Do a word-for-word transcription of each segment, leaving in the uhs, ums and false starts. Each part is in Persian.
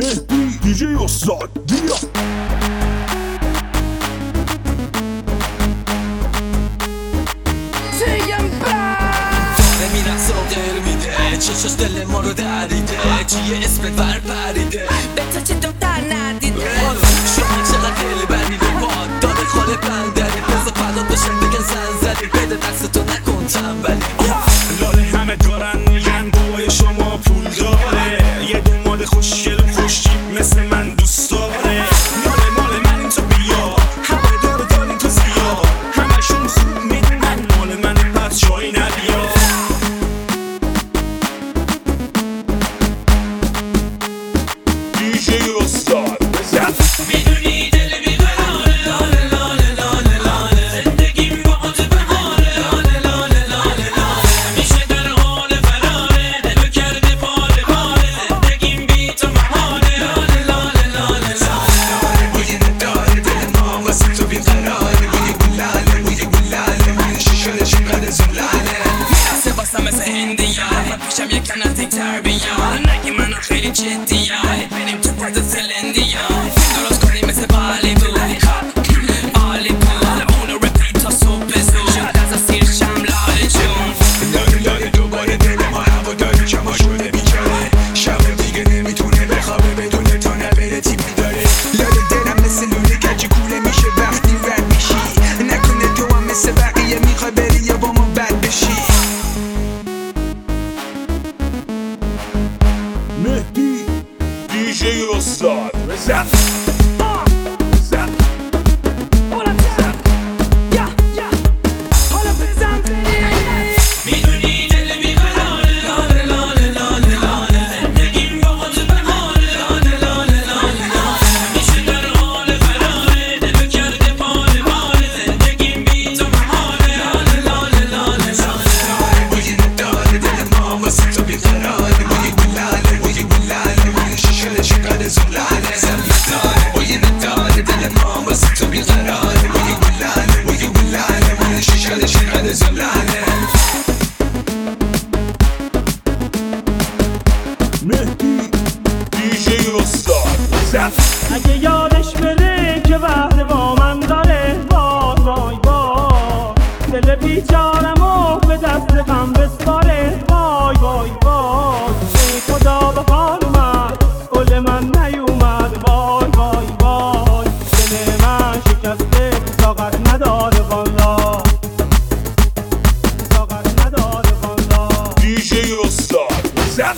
مهدی دیجی استاد بیا. نمیرقصه و غیر میده چشاش دل ما رو دریده چیه اسمت ور پریده به تو چه دختر ندیده شما چقدر دل بریده پاد داده خاله بندری بزا فردا بشن بگن زن زدی بده دست تو نکن تنبلی لاله همه دارن میگن بابای شما پول داره یه دنبال خوشگل و خوشتیپ مثل من دوست داره مال مال من این تو بیا همه داره دارین تو زیاد همشون خوب میدونن مال من پس جایی نبیا. دیجی استاد بزن میدونی دل بیقراره لاله لاله لاله لاله زندگیم با تو بهاره لاله لاله لاله لاله میشه در حال فراره دلو کرده پاره پاره زندگیم بی تو محاله لاله لاله لاله لاله بوی نداره دل ما واسه تو بیقراره بوی گلاله بوی گلاله من شیشه چقدر زلاله میرسه واسم مثل هندیا من پیشم یک کنازی تربیان نگی منو خیلی جدیه بریم تو پرد زلندیا درست کنیم مثل بالی بود عالی بود اونو رپیت تا صبح زود شاید از اسیر شم لاله جون لاله لاله دوباره دل ما هوا داره کما شده بیچاره شب دیگه نمیتونه بخوابه بدون تا نبره تیپی داره لاله دلم مثل لونه کجی کوله میشه وقتی رد میشی نکنه تو هم مثل بقیه میخوای بری یا با ما بد بشی. مهدی دیجی استاد بزن بزن میدونی دل بیقراره لاله لاله لاله لاله زندگیم با تو بهاره لاله لاله لاله لاله میشه در حال فراره دلو کرده پاره پاره زندگیم بی تو محاله لاله لاله لاله لاله بوی نداره دل ما واسه تو بیقراره بوی گلاله بوی گلاله من شیشه چقدر زلاله زمین داره بوی نداره دل ما واسه تو بیقراره بوی گلاله بوی گلاله من شیشه چقدر زلاله. مهدی دیجی استاد بزن اگه یادش بره که وحده با من داره وای وای وای دل بیچارمو به دست غم بسپاره وای وای وای ای خدا به حال اومد گل من نیومد وای وای وای دل من شکسته طاقت نداره والا طاقت نداره والا. دیجی استاد بزن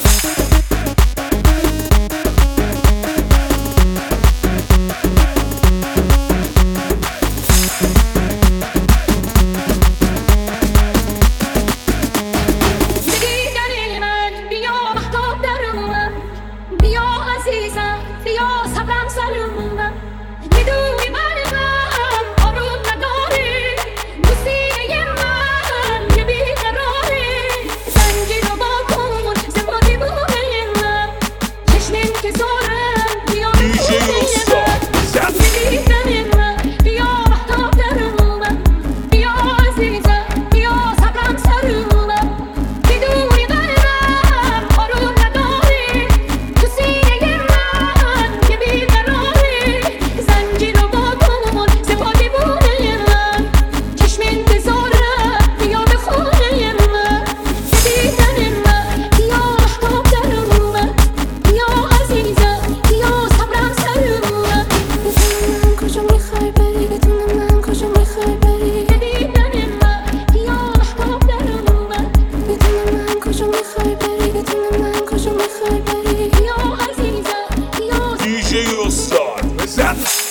دیجی استاد بزن